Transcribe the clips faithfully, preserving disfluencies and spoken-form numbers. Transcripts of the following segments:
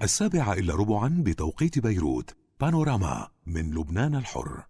السابعة إلا ربعا بتوقيت بيروت. بانوراما من لبنان الحر.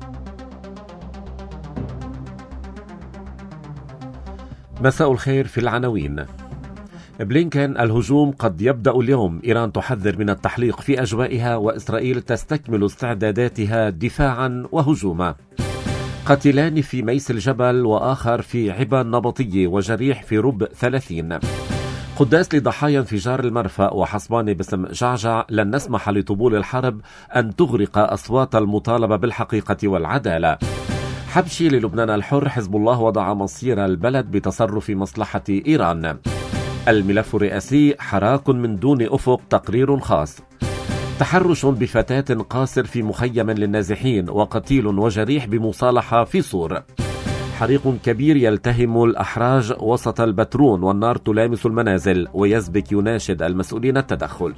مساء الخير. في العناوين: بلينكين: الهجوم قد يبدأ اليوم، إيران تحذر من التحليق في أجوائها، وإسرائيل تستكمل استعداداتها دفاعا وهجوما. قتيلان في ميس الجبل وآخر في عبا نبطية وجريح في رب ثلاثين. قداس لضحايا انفجار المرفأ وحصبان باسم جعجع: لن نسمح لطبول الحرب أن تغرق أصوات المطالبة بالحقيقة والعدالة. حبشي للبنان الحر: حزب الله وضع مصير البلد بتصرف مصلحة إيران. الملف الرئاسي: حراك من دون أفق، تقرير خاص. تحرش بفتاة قاصر في مخيم للنازحين، وقتيل وجريح بمصالحة في صور. حريق كبير يلتهم الأحراج وسط البترون، والنار تلامس المنازل، ويزبك يناشد المسؤولين التدخل.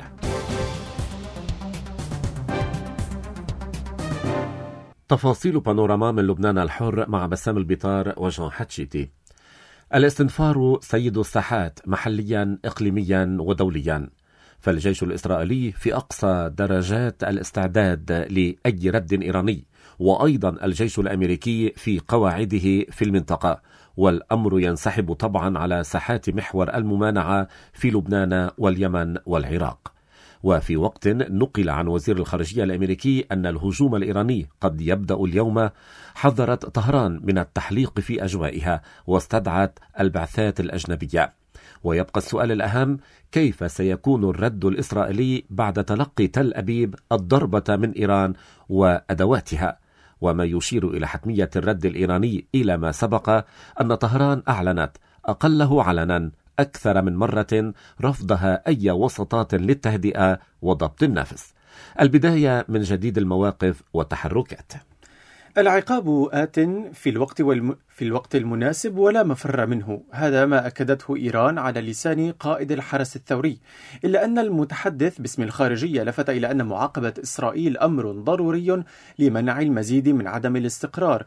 تفاصيل بانوراما من لبنان الحر مع بسام البطار وجون حتشيتي. الاستنفار سيد الساحات محليا إقليميا ودوليا، فالجيش الإسرائيلي في أقصى درجات الاستعداد لأي رد إيراني، وأيضا الجيش الأمريكي في قواعده في المنطقة، والأمر ينسحب طبعا على ساحات محور الممانعة في لبنان واليمن والعراق. وفي وقت نقل عن وزير الخارجية الأمريكي أن الهجوم الإيراني قد يبدأ اليوم، حذرت طهران من التحليق في أجوائها واستدعت البعثات الأجنبية. ويبقى السؤال الأهم: كيف سيكون الرد الإسرائيلي بعد تلقي تل أبيب الضربة من إيران وأدواتها؟ وما يشير إلى حتمية الرد الإيراني إلى ما سبق أن طهران أعلنت أقله علنا أكثر من مرة رفضها أي وسطات للتهدئة وضبط النفس. البداية من جديد المواقف والتحركات. العقاب آت في الوقت والم... في الوقت المناسب ولا مفر منه، هذا ما أكدته إيران على لسان قائد الحرس الثوري، إلا أن المتحدث باسم الخارجية لفت إلى أن معاقبة إسرائيل أمر ضروري لمنع المزيد من عدم الاستقرار،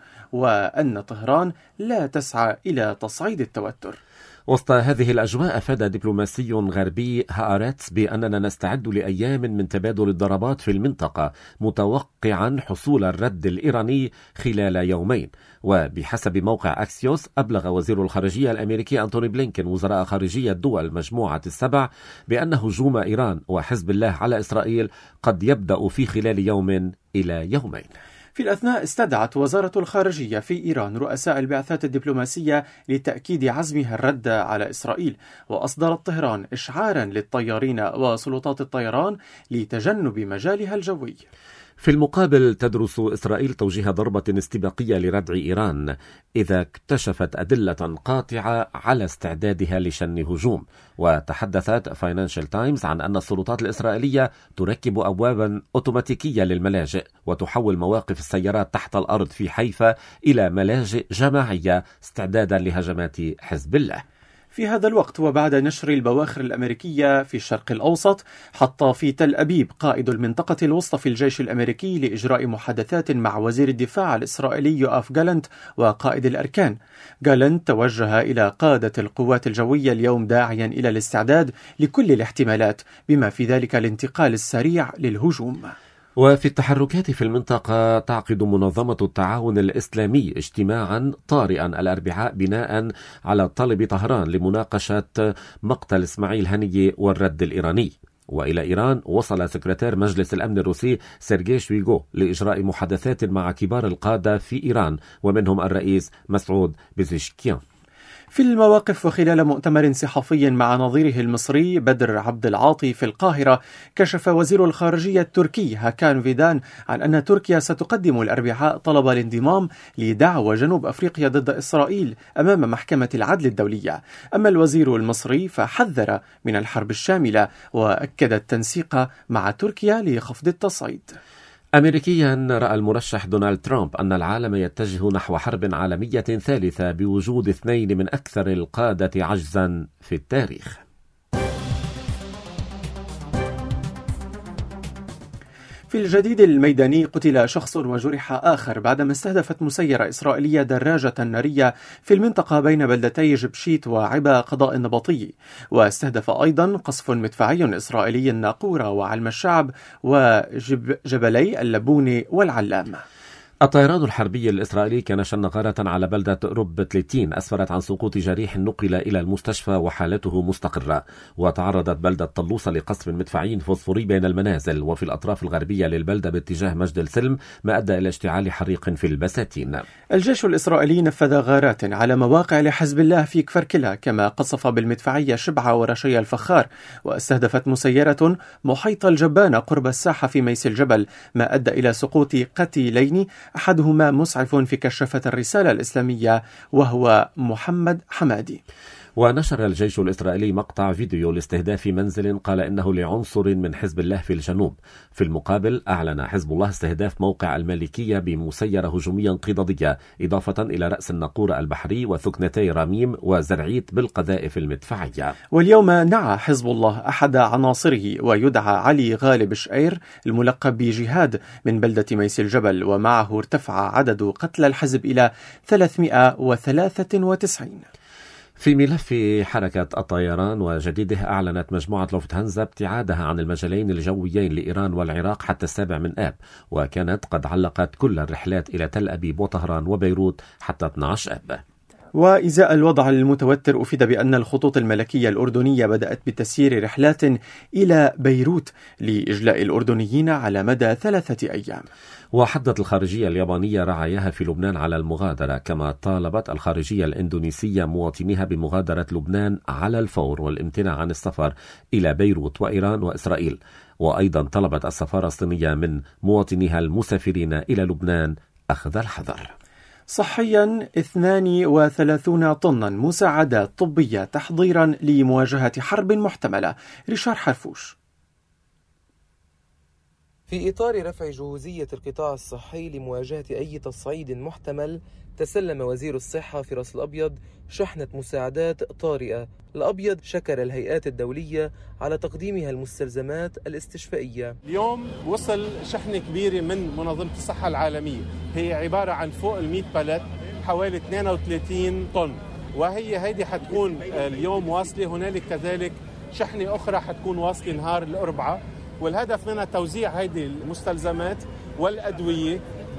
وأن طهران لا تسعى إلى تصعيد التوتر. وسط هذه الأجواء أفاد دبلوماسي غربي هآرتس بأننا نستعد لأيام من تبادل الضربات في المنطقة، متوقعا حصول الرد الإيراني خلال يومين. وبحسب موقع أكسيوس، أبلغ وزير الخارجية الأمريكي أنتوني بلينكين وزراء خارجية الدول مجموعة السبع بأن هجوم إيران وحزب الله على إسرائيل قد يبدأ في خلال يوم إلى يومين. في الأثناء استدعت وزارة الخارجية في إيران رؤساء البعثات الدبلوماسية لتأكيد عزمها الرد على إسرائيل، وأصدرت طهران إشعارا للطيارين وسلطات الطيران لتجنب مجالها الجوي. في المقابل تدرس إسرائيل توجيه ضربة استباقية لردع إيران إذا اكتشفت أدلة قاطعة على استعدادها لشن هجوم. وتحدثت فاينانشال تايمز عن أن السلطات الإسرائيلية تركب أبوابا أوتوماتيكية للملاجئ، وتحول مواقف السيارات تحت الأرض في حيفا إلى ملاجئ جماعية استعدادا لهجمات حزب الله. في هذا الوقت وبعد نشر البواخر الأمريكية في الشرق الأوسط، حط في تل أبيب قائد المنطقة الوسطى في الجيش الأمريكي لإجراء محادثات مع وزير الدفاع الإسرائيلي يوآف جالنت وقائد الأركان. جالنت توجه إلى قادة القوات الجوية اليوم داعيا إلى الاستعداد لكل الاحتمالات، بما في ذلك الانتقال السريع للهجوم. وفي التحركات في المنطقة، تعقد منظمة التعاون الإسلامي اجتماعا طارئا الأربعاء بناء على طلب طهران لمناقشة مقتل إسماعيل هنية والرد الإيراني. وإلى إيران وصل سكرتير مجلس الأمن الروسي سيرجي شويغو لإجراء محادثات مع كبار القادة في إيران، ومنهم الرئيس مسعود بيزشكيان. في المواقف وخلال مؤتمر صحفي مع نظيره المصري بدر عبد العاطي في القاهرة، كشف وزير الخارجية التركي هاكان فيدان عن أن تركيا ستقدم الأربعاء طلب الانضمام لدعوى جنوب أفريقيا ضد إسرائيل أمام محكمة العدل الدولية. أما الوزير المصري فحذر من الحرب الشاملة وأكد التنسيق مع تركيا لخفض التصعيد. أمريكيا، رأى المرشح دونالد ترامب أن العالم يتجه نحو حرب عالمية ثالثة بوجود اثنين من أكثر القادة عجزا في التاريخ. في الجديد الميداني قتل شخص وجرح آخر بعدما استهدفت مسيرة إسرائيلية دراجة نارية في المنطقة بين بلدتي جبشيت وعبا قضاء النبطي. واستهدف أيضا قصف مدفعي إسرائيلي الناقورة وعلم الشعب وجبلي اللبون والعلام. الطيران الحربي الإسرائيلي كان شن غارة على بلدة رب ثلاثين أسفرت عن سقوط جريح نقل إلى المستشفى وحالته مستقرة. وتعرضت بلدة طلوسة لقصف مدفعي فوسفوري بين المنازل وفي الأطراف الغربية للبلدة باتجاه مجد السلم، ما أدى إلى اشتعال حريق في البساتين. الجيش الإسرائيلي نفذ غارات على مواقع لحزب الله في كفر كلا، كما قصف بالمدفعية شبعة ورشي الفخار، واستهدفت مسيرة محيط الجبانة قرب الساحة في ميس الجبل، ما أدى إلى سقوط قتيلين، أحدهما مسعف في كشافة الرسالة الإسلامية وهو محمد حمادي. ونشر الجيش الإسرائيلي مقطع فيديو لاستهداف منزل قال إنه لعنصر من حزب الله في الجنوب. في المقابل أعلن حزب الله استهداف موقع المالكية بمسيرة هجومية انقضاضية، إضافة إلى رأس الناقور البحري وثكنتي راميم وزرعيت بالقذائف المدفعية. واليوم نعى حزب الله أحد عناصره ويدعى علي غالب شعير الملقب بجهاد من بلدة ميس الجبل، ومعه ارتفع عدد قتلى الحزب إلى ثلاثمائة وثلاثة وتسعين. في ملف حركة الطيران وجديده، أعلنت مجموعة لوفتهانزا ابتعادها عن المجالين الجويين لإيران والعراق حتى السابع من آب، وكانت قد علقت كل الرحلات إلى تل أبيب وطهران وبيروت حتى اثني عشر آب. وإزاء الوضع المتوتر أفيد بأن الخطوط الملكية الأردنية بدأت بتسيير رحلات إلى بيروت لإجلاء الأردنيين على مدى ثلاثة أيام. وحدت الخارجية اليابانية رعاياها في لبنان على المغادرة، كما طالبت الخارجية الإندونيسية مواطنيها بمغادرة لبنان على الفور والامتناع عن السفر إلى بيروت وإيران وإسرائيل. وأيضا طلبت السفارة الصينية من مواطنيها المسافرين إلى لبنان أخذ الحذر. صحيا اثنان وثلاثين طنا مساعدات طبية تحضيرا لمواجهة حرب محتملة. ريشار حرفوش. في إطار رفع جهوزية القطاع الصحي لمواجهة أي تصعيد محتمل، تسلم وزير الصحة في رأس الأبيض شحنة مساعدات طارئة. الأبيض شكر الهيئات الدولية على تقديمها المستلزمات الاستشفائية. اليوم وصل شحنة كبيرة من منظمة الصحة العالمية، هي عبارة عن فوق المئة بالت، حوالي اثنين وثلاثين طن، وهي هيدي حتكون اليوم واصلة. هنالك كذلك شحنة أخرى حتكون واصلة نهار الأربعاء، والهدف منها توزيع هذه المستلزمات والأدوية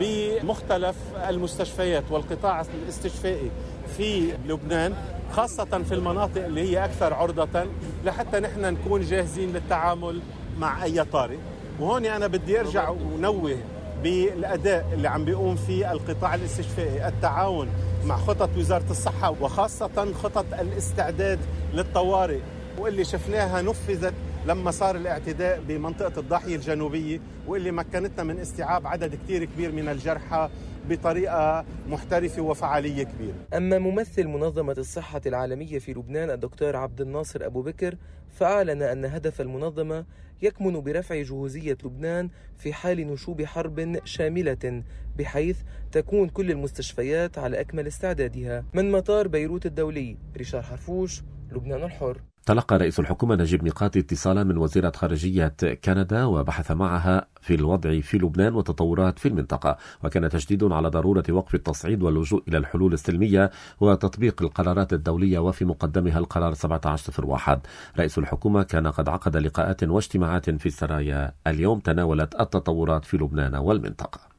بمختلف المستشفيات والقطاع الاستشفائي في لبنان، خاصة في المناطق اللي هي أكثر عرضة، لحتى نحن نكون جاهزين للتعامل مع أي طارئ. وهون أنا بدي أرجع ونوه بالأداء اللي عم بيقوم فيه القطاع الاستشفائي، التعاون مع خطط وزارة الصحة وخاصة خطط الاستعداد للطوارئ، واللي شفناها نفذت لما صار الاعتداء بمنطقة الضاحية الجنوبية، واللي مكنتنا من استيعاب عدد كتير كبير من الجرحى بطريقة محترفة وفعالية كبيرة. أما ممثل منظمة الصحة العالمية في لبنان الدكتور عبد الناصر أبو بكر، فأعلن أن هدف المنظمة يكمن برفع جهوزية لبنان في حال نشوب حرب شاملة، بحيث تكون كل المستشفيات على أكمل استعدادها. من مطار بيروت الدولي، ريشار حرفوش، لبنان الحر. تلقى رئيس الحكومة نجيب ميقاتي اتصالا من وزيرة خارجية كندا وبحث معها في الوضع في لبنان وتطورات في المنطقة، وكان تشديد على ضرورة وقف التصعيد واللجوء إلى الحلول السلمية وتطبيق القرارات الدولية، وفي مقدمها القرار سبعة عشر صفر واحد. رئيس الحكومة كان قد عقد لقاءات واجتماعات في السرايا اليوم تناولت التطورات في لبنان والمنطقة.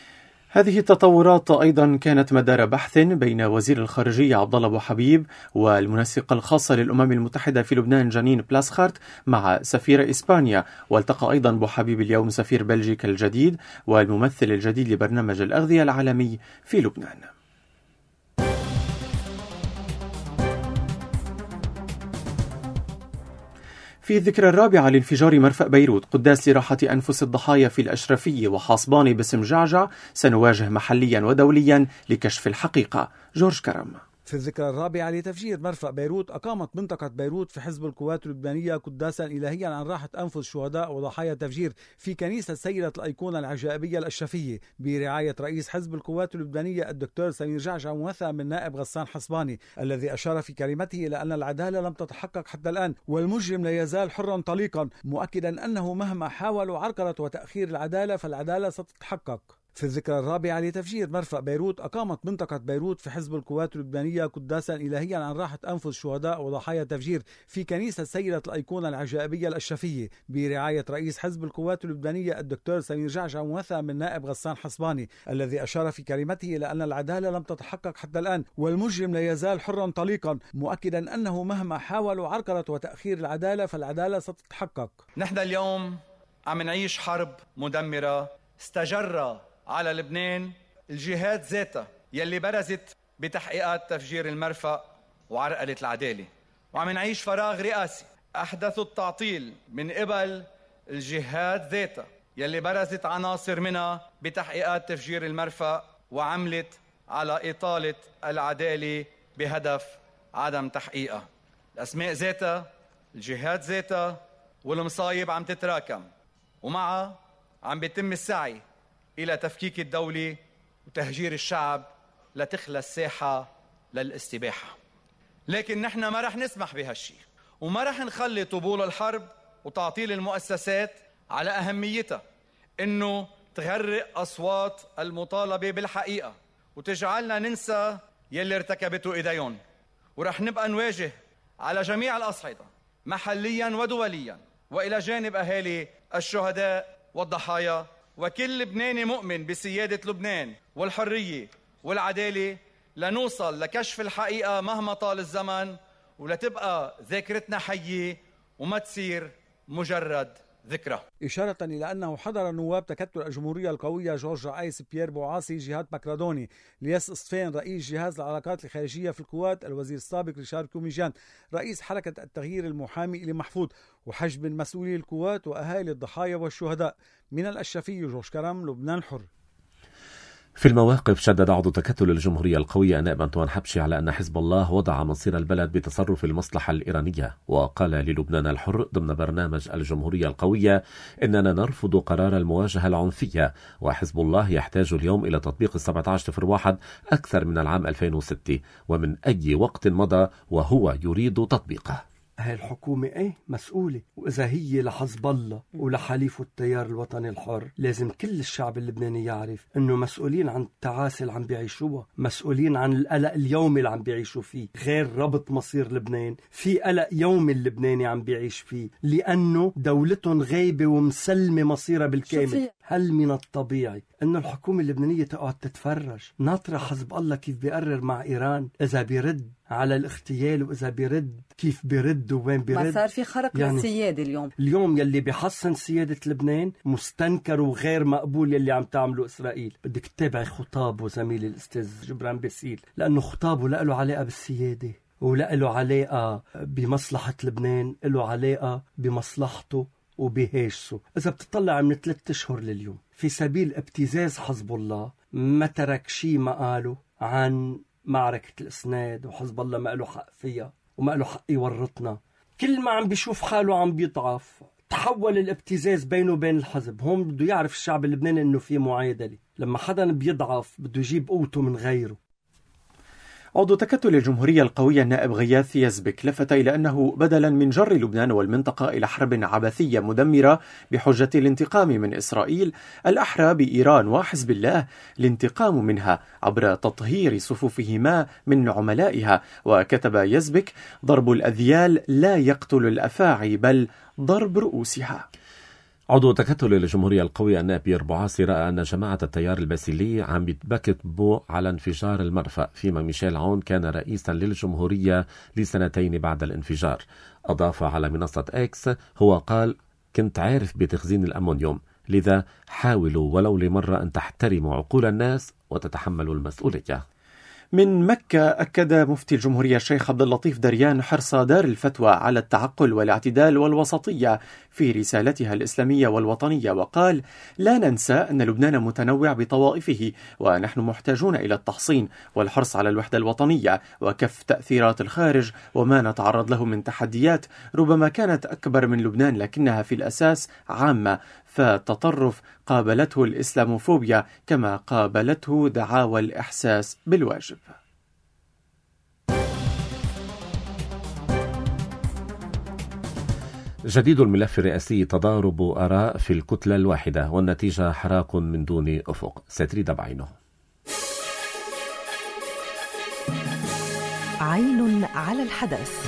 هذه التطورات أيضا كانت مدار بحث بين وزير الخارجية عبد الله أبو حبيب والمنسقة الخاصة للأمم المتحدة في لبنان جانين بلاسخارت مع سفير إسبانيا، والتقى أيضا أبو حبيب اليوم سفير بلجيكا الجديد والممثل الجديد لبرنامج الأغذية العالمي في لبنان. في الذكرى الرابعة لانفجار مرفأ بيروت قداس لراحة أنفس الضحايا في الأشرفية وحصباني باسم جعجع، سنواجه محليا ودوليا لكشف الحقيقة. جورج كرم. في الذكرى الرابعة لتفجير مرفأ بيروت، أقامت منطقة بيروت في حزب القوات اللبنانية قداسا إلهيا عن راحة أنفس شهداء وضحايا تفجير في كنيسة سيدة الأيقونة العجائبية الأشرفية برعاية رئيس حزب القوات اللبنانية الدكتور سمير جعجع، ومثل من نائب غسان حصباني، الذي أشار في كلمته إلى أن العدالة لم تتحقق حتى الآن والمجرم لا يزال حرا طليقا، مؤكدا أنه مهما حاولوا عرقلة وتأخير العدالة فالعدالة ستتحقق. في الذكرى الرابعة لتفجير مرفأ بيروت، أقامت منطقة بيروت في حزب القوات اللبنانية قداسا إلهيا عن راحة أنفس شهداء وضحايا تفجير في كنيسة سيدة الأيقونة العجائبية الأشرفية برعاية رئيس حزب القوات اللبنانية الدكتور سمير جعجع، ومثل من نائب غسان حصباني، الذي أشار في كلمته إلى أن العدالة لم تتحقق حتى الآن والمجرم لا يزال حرا طليقا، مؤكدا أنه مهما حاولوا عرقلة وتأخير العدالة فالعدالة ستتحقق. نحن اليوم عم نعيش حرب مدمرة استجر على لبنان الجهات ذاتها يلي برزت بتحقيقات تفجير المرفأ وعرقلة العدالة، وعم نعيش فراغ رئاسي أحدثوا التعطيل من قبل الجهات ذاتها يلي برزت عناصر منها بتحقيقات تفجير المرفأ وعملت على إطالة العدالة بهدف عدم تحقيقها. الأسماء ذاتها، الجهات ذاتها، والمصايب عم تتراكم، ومعها عم بيتم السعي إلى تفكيك الدولة وتهجير الشعب لتخلى الساحة للاستباحة. لكن نحن ما رح نسمح بهالشي، وما رح نخلي طبول الحرب وتعطيل المؤسسات على أهميتها إنه تغرق أصوات المطالبة بالحقيقة وتجعلنا ننسى يلي ارتكبته إيديهم. ورح نبقى نواجه على جميع الأصعدة محليا ودوليا، وإلى جانب أهالي الشهداء والضحايا وكل لبناني مؤمن بسيادة لبنان والحرية والعدالة، لنوصل لكشف الحقيقة مهما طال الزمن، ولتبقى ذاكرتنا حية وما تصير مجرد ذكرى. إشارة إلى أنه حضر نواب تكتل الجمهورية القوية جورج رئيس بيير بوعاصي جهاد مكرادوني، لياس إصفين رئيس جهاز العلاقات الخارجية في القوات، الوزير السابق ريشارد كوميجان رئيس حركة التغيير المحامي إلي محفوظ، وحجب من مسؤولي القوات وأهالي الضحايا والشهداء. من الأشرفية جورج كرم، لبنان الحر. في المواقف شدد عضو تكتل الجمهورية القوية نائب أنطوان حبشي على أن حزب الله وضع مصير البلد بتصرف المصلحة الإيرانية، وقال للبنان الحر ضمن برنامج الجمهورية القوية: إننا نرفض قرار المواجهة العنفية، وحزب الله يحتاج اليوم إلى تطبيق السبعة عشر صفر واحد أكثر من العام ألفين وستة ومن أي وقت مضى، وهو يريد تطبيقه. هاي الحكومة ايه مسؤولة، وإذا هي لحزب الله ولحليفه التيار الوطني الحر لازم كل الشعب اللبناني يعرف إنه مسؤولين عن التعاسة اللي عم بيعيشوها، مسؤولين عن القلق اليومي اللي عم بيعيشوا فيه، غير ربط مصير لبنان في قلق يومي اللبناني عم بيعيش فيه، لأنه دولتهم غايبة ومسلمة مصيرها بالكامل. هل من الطبيعي إنه الحكومة اللبنانية تقعد تتفرج ناطرة حزب الله كيف بيقرر مع إيران إذا بيرد على الاغتيال، وإذا بيرد كيف بيرد وين بيرد؟ ما صار في خرق يعني للسيادة اليوم. اليوم يلي بيحسن سيادة لبنان مستنكر وغير مقبول يلي عم تعمله إسرائيل. بدك تتابع خطابه زميلي الأستاذ جبران باسيل، لأنه خطابه لا له علاقة بالسيادة ولا له علاقة بمصلحة لبنان، له علاقة بمصلحته وبهاجسه. إذا بتطلع من ثلاثة أشهر لليوم في سبيل ابتزاز حزب الله ما ترك شيء ما قاله عن معركة الإسناد، وحزب الله ما له حق فيها وما له حق يورطنا. كل ما عم بيشوف حاله عم بيضعف تحول الابتزاز بينه وبين الحزب. هون بده يعرف الشعب اللبناني إنه في معادلة، لما حدا بيضعف بده يجيب قوته من غيره. عضو تكتل الجمهورية القوية النائب غياث يزبك لفت إلى أنه بدلا من جر لبنان والمنطقة إلى حرب عبثية مدمرة بحجة الانتقام من إسرائيل، الأحرى بإيران وحزب الله الانتقام منها عبر تطهير صفوفهما من عملائها. وكتب يزبك: ضرب الأذيال لا يقتل الأفاعي بل ضرب رؤوسها. عضو تكتل الجمهورية القوية النائب بيير بوعاصي رأى أن جماعة التيار الباسيلي عم بتبكتبوا على انفجار المرفأ، فيما ميشيل عون كان رئيسا للجمهورية لسنتين بعد الانفجار. أضاف على منصة إكس: هو قال: كنت عارف بتخزين الأمونيوم، لذا حاولوا ولو لمرة أن تحترموا عقول الناس وتتحملوا المسؤولية. من مكة أكد مفتي الجمهورية الشيخ عبد اللطيف دريان حرص دار الفتوى على التعقل والاعتدال والوسطية في رسالتها الإسلامية والوطنية، وقال: لا ننسى أن لبنان متنوع بطوائفه، ونحن محتاجون إلى التحصين والحرص على الوحدة الوطنية وكف تأثيرات الخارج وما نتعرض له من تحديات ربما كانت أكبر من لبنان لكنها في الأساس عامة، فالتطرف قابلته الإسلاموفوبيا كما قابلته دعاوى الإحساس بالواجب. جديد الملف الرئاسي: تضارب آراء في الكتلة الواحدة والنتيجة حراك من دون أفق. ستريد بعينه. عين على الحدث.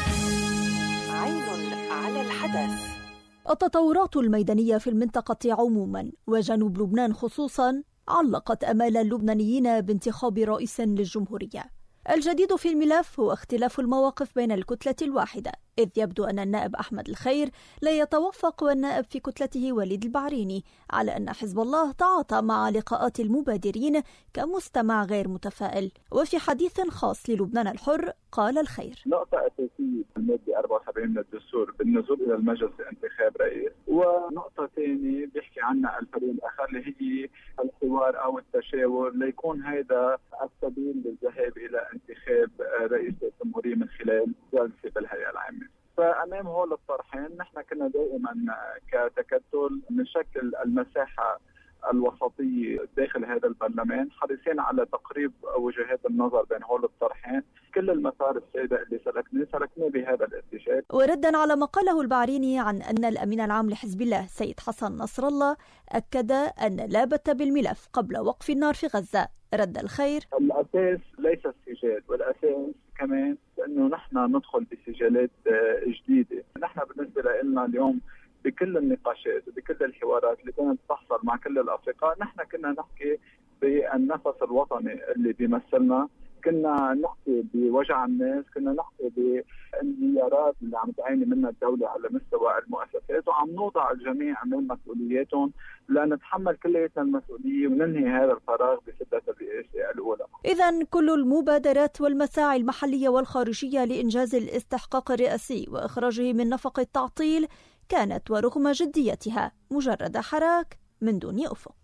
عين على الحدث. التطورات الميدانية في المنطقة عموما وجنوب لبنان خصوصا علقت أمال اللبنانيين بانتخاب رئيس للجمهورية. الجديد في الملف هو اختلاف المواقف بين الكتلة الواحدة، إذ يبدو أن النائب أحمد الخير لا يتوافق والنائب في كتلته وليد البعريني على أن حزب الله تعاطى مع لقاءات المبادرين كمستمع غير متفائل. وفي حديث خاص للبنان الحر قال الخير: نقطة أساسية في المادة أربعة وسبعين من الدستور بالنزول إلى المجلس لانتخاب رئيس، ونقطة ثانية بيحكي عنها الفريق الآخر اللي هي الحوار أو التشاور ليكون هذا السبيل للذهاب إلى انتخاب رئيس الجمهورية من خلال جلسة بالهيئة العامة. فأمام هول الطرحين نحن كنا دائما كتكتل نشكل المساحة الوسطية داخل هذا البرلمان، حريصين على تقريب وجهات النظر بين هول الطرحين. كل المسار السابق اللي سلكناه سلكناه بهذا الاتجاه. وردا على ما قاله البعريني عن أن الأمين العام لحزب الله سيد حسن نصر الله أكد أن لا بت بالملف قبل وقف النار في غزة، رد الخير: الأساس ليس السجال، والأساس كمان أنه نحن ندخل بسجالات جديدة. نحن بالنسبة لنا اليوم بكل النقاشات وبكل الحوارات اللي كانت تحصل مع كل الأفرقاء نحن كنا نحكي بالنفس الوطني اللي بيمثلنا، كنا نحكي بوجع الناس، كنا نحكي بالانهيارات اللي عم تعاني منها الدولة على مستوى المؤسسات، وعم نوضع الجميع أمام مسؤولياتهم لنتحمل كلياتنا المسؤولية وننهي هذا الفراغ بسدة الرئاسة الأولى. إذن كل المبادرات والمساعي المحلية والخارجية لإنجاز الاستحقاق الرئاسي وإخراجه من نفق التعطيل كانت ورغم جديتها مجرد حراك من دون أفق.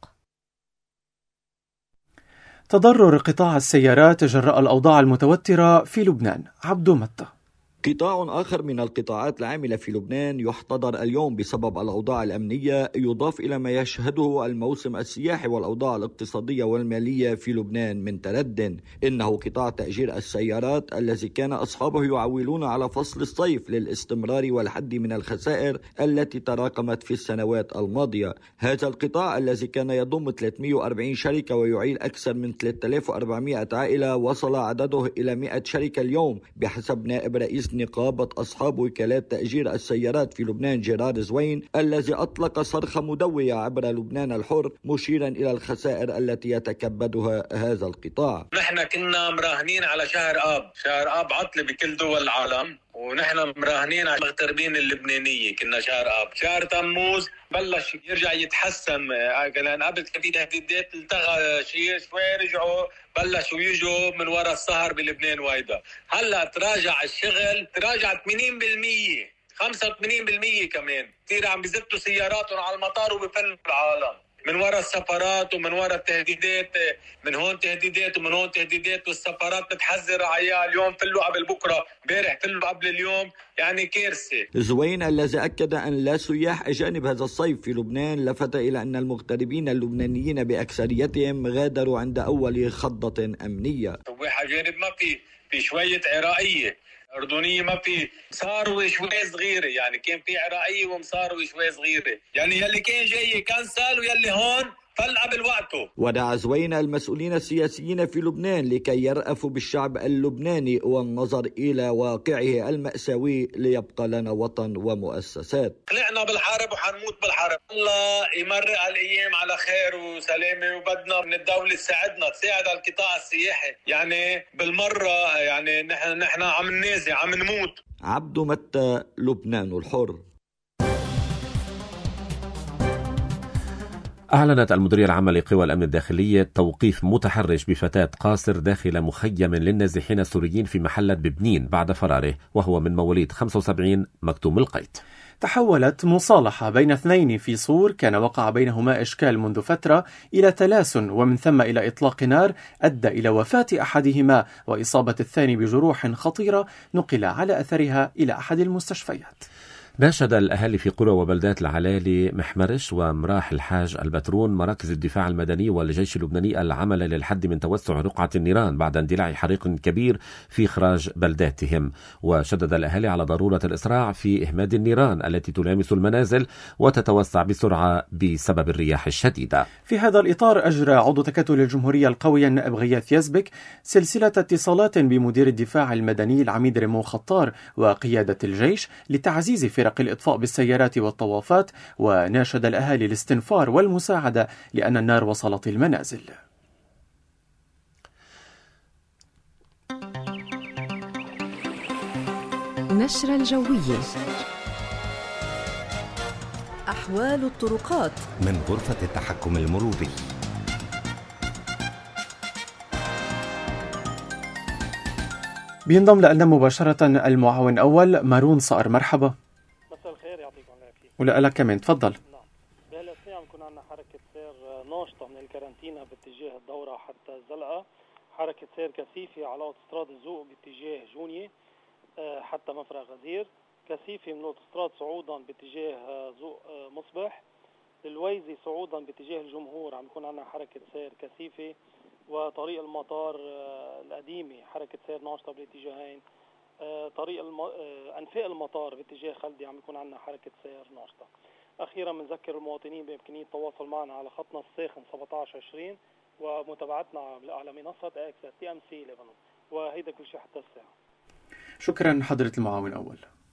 تضرر قطاع السيارات جراء الأوضاع المتوترة في لبنان. عبدو متى. قطاع آخر من القطاعات العاملة في لبنان يحتضر اليوم بسبب الأوضاع الأمنية، يضاف إلى ما يشهده الموسم السياحي والأوضاع الاقتصادية والمالية في لبنان من ترد. إنه قطاع تأجير السيارات الذي كان أصحابه يعولون على فصل الصيف للاستمرار والحد من الخسائر التي تراكمت في السنوات الماضية. هذا القطاع الذي كان يضم ثلاثمئة وأربعين شركة ويعيل أكثر من ثلاثة آلاف وأربعمئة عائلة وصل عدده إلى مئة شركة اليوم بحسب نائب رئيس نقابة أصحاب وكالات تأجير السيارات في لبنان جيرار زوين، الذي أطلق صرخة مدوية عبر لبنان الحر مشيرا إلى الخسائر التي يتكبدها هذا القطاع. نحن كنا مراهنين على شهر آب، شهر آب عطلة بكل دول العالم، ونحن مراهنين على المغتربين اللبنانية. كنا شهر آب، شهر تموز بلش يرجع يتحسن، لأن قبل كان في تهديدات التغى شيء شوي، رجعوا بلشوا يجوا من وراء السهر بلبنان وايدا. هلا تراجع الشغل، تراجع ثمانين بالمئة خمسة وثمانين بالمئة كمان، كثير عم بيزتوا سياراتهم على المطار وبفلوا العالم من وراء السفارات ومن وراء التهديدات، من هون تهديدات ومن هون تهديدات، والسفارات بتحذر عيال اليوم فلوا قبل بكره، امبارح فلوا قبل اليوم، يعني كارثه. زوين الذي اكد ان لا سياح اجانب هذا الصيف في لبنان لفت الى ان المغتربين اللبنانيين باكثريتهم غادروا عند اول خضه امنيه. سواح اجانب ما في، في شويه عراقيه أردنية ما في، صاروا شوي صغيرة، يعني كان في عراقية ومصاروا شوي صغيرة، يعني يلي كان جاي كنسل ويلي هون فل قبل وقته. ودعا زوين المسؤولين السياسيين في لبنان لكي يرأفوا بالشعب اللبناني والنظر إلى واقعه المأساوي ليبقى لنا وطن ومؤسسات. طلعنا بالحرب وحنموت بالحرب، الله يمرق الأيام على خير وسلامة، وبدنا من الدولة تساعدنا، تساعد القطاع السياحي، يعني بالمرة يعني نحن نحن عم ننازع عم نموت. عبدو متى، لبنان الحر. أعلنت المديرية العامة لقوى الأمن الداخلي توقيف متحرش بفتاة قاصر داخل مخيم للنازحين السوريين في محلة ببنين بعد فراره، وهو من مواليد خمسة وسبعين مكتوم القيد. تحولت مصالحة بين اثنين في صور كان وقع بينهما إشكال منذ فترة إلى تلاسن، ومن ثم إلى إطلاق نار أدى إلى وفاة أحدهما وإصابة الثاني بجروح خطيرة نقل على أثرها إلى أحد المستشفيات. ناشد الأهالي في قرى وبلدات العلالي محمرش ومراح الحاج البترون مراكز الدفاع المدني والجيش اللبناني العمل للحد من توسع رقعة النيران بعد اندلاع حريق كبير في إخراج بلداتهم. وشدد الأهالي على ضرورة الإسراع في إهماد النيران التي تلامس المنازل وتتوسع بسرعة بسبب الرياح الشديدة. في هذا الإطار أجرى عضو تكتل الجمهورية القوي النائب غياث يزبك سلسلة اتصالات بمدير الدفاع المدني العميد ريمو خطار وقيادة الجيش لتعزيز فرق الإطفاء بالسيارات والطوافات، وناشد الأهالي الاستنفار والمساعدة لأن النار وصلت المنازل. نشرة الجوية. أحوال الطرقات من غرفة التحكم المروري. بينضم لنا مباشرة المعاون أول مارون صقر. مرحبا. مساء الخير، يعطيكم العافية. ولا كمان تفضل. نعم، بهالأثناء عم يكون عندنا حركة سير ناشطة من الكارنتينا باتجاه الدورة حتى الزلقة، حركة سير كثيفة على أوتوستراد الزوق باتجاه جونية حتى مفرق غزير، كثيفة من الأوتوستراد صعودا باتجاه زوق مصبح، الويزي صعودا باتجاه الجمهور عم يكون عندنا حركة سير كثيفة، وطريق المطار القديمة حركة سير ناشطة بالاتجاهين، طريق الم... أنفاق المطار باتجاه خلدي عم يكون عندنا حركة سير ناشطة. أخيرا بنذكر المواطنين بإمكانية التواصل معنا على خطنا الساخن سبعة عشر عشرين ومتابعتنا على منصة اكس تي ام سي لبنان، وهيدا كل شيء حتى الساعة. شكرا حضرة المعاون أول.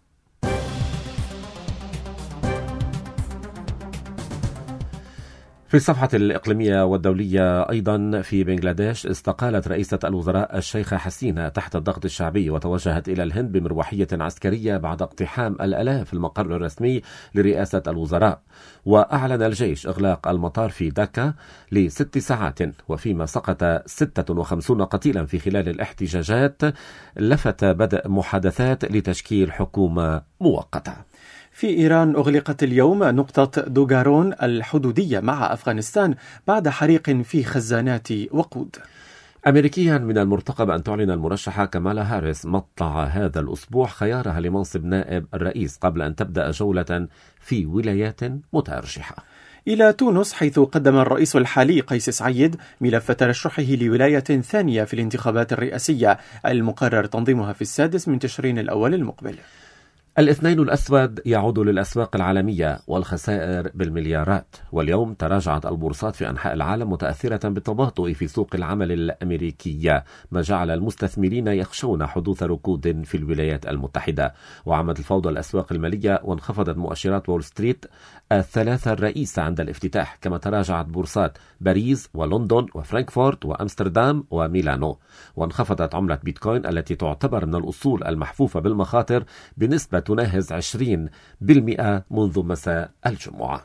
في الصفحة الإقليمية والدولية أيضا، في بنغلاديش استقالت رئيسة الوزراء الشيخة حسينة تحت الضغط الشعبي وتوجهت إلى الهند بمروحية عسكرية بعد اقتحام الآلاف المقر الرسمي لرئاسة الوزراء. وأعلن الجيش إغلاق المطار في داكا لست ساعات، وفيما سقط ستة وخمسين قتيلا في خلال الاحتجاجات لفت بدء محادثات لتشكيل حكومة مؤقتة. في إيران أغلقت اليوم نقطة دوغارون الحدودية مع أفغانستان بعد حريق في خزانات وقود. أمريكيا من المرتقب أن تعلن المرشحة كامالا هاريس مطلع هذا الأسبوع خيارها لمنصب نائب الرئيس قبل أن تبدأ جولة في ولايات متأرجحة. إلى تونس، حيث قدم الرئيس الحالي قيس سعيد ملف ترشحه لولاية ثانية في الانتخابات الرئاسية المقرر تنظيمها في السادس من تشرين الأول المقبل. الاثنين الأسود يعود للأسواق العالمية والخسائر بالمليارات. واليوم تراجعت البورصات في أنحاء العالم متأثرة بالتباطؤ في سوق العمل الأمريكية، ما جعل المستثمرين يخشون حدوث ركود في الولايات المتحدة. وعمت الفوضى الأسواق المالية وانخفضت مؤشرات وول ستريت الثلاثة الرئيسة عند الافتتاح، كما تراجعت بورصات باريس ولندن وفرانكفورت وأمستردام وميلانو. وانخفضت عملة بيتكوين التي تعتبر من الأصول المحفوفة بالمخاطر بنسبة تناهز عشرين بالمئة منذ مساء الجمعة.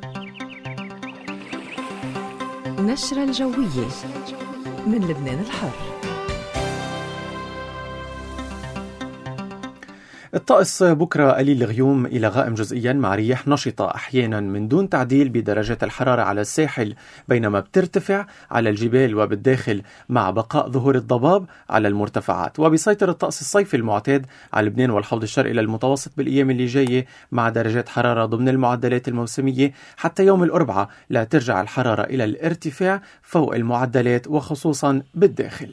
نشرة الجوية من لبنان الحر. الطقس بكرة قليل الغيوم إلى غائم جزئيا مع رياح نشطة أحيانا من دون تعديل بدرجات الحرارة على الساحل، بينما بترتفع على الجبال وبالداخل مع بقاء ظهور الضباب على المرتفعات. وبيسيطر الطقس الصيفي المعتاد على لبنان والحوض الشرقي للمتوسط بالأيام اللي جاية مع درجات حرارة ضمن المعدلات الموسمية، حتى يوم الأربعاء لا ترجع الحرارة إلى الارتفاع فوق المعدلات وخصوصا بالداخل.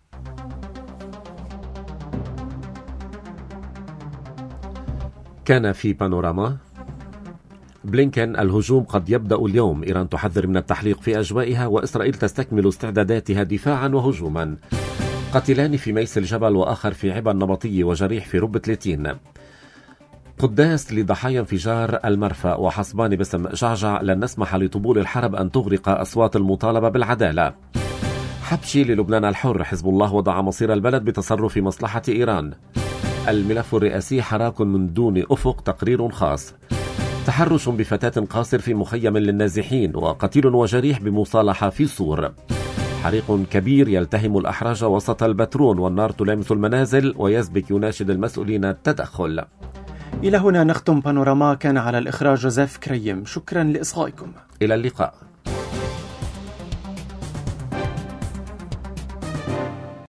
كان في بانوراما بلينكن: الهجوم قد يبدأ اليوم، إيران تحذر من التحليق في أجوائها، وإسرائيل تستكمل استعداداتها دفاعا وهجوما. قتلان في ميس الجبل وآخر في عبا النبطية وجريح في رب ثلاثين. قداس لضحايا انفجار المرفأ وحصبان باسم جعجع: لن نسمح لطبول الحرب أن تغرق أصوات المطالبة بالعدالة. حبشي للبنان الحر: حزب الله وضع مصير البلد بتصرف مصلحة إيران. الملف الرئاسي: حراك من دون أفق، تقرير خاص. تحرش بفتاة قاصر في مخيم للنازحين، وقتيل وجريح بمصالحة في صور. حريق كبير يلتهم الأحراج وسط البترون، والنار تلامس المنازل، ويزبك يناشد المسؤولين التدخل. إلى هنا نختم بانوراما. كان على الإخراج جوزيف كريم. شكرا لإصغائكم. إلى اللقاء.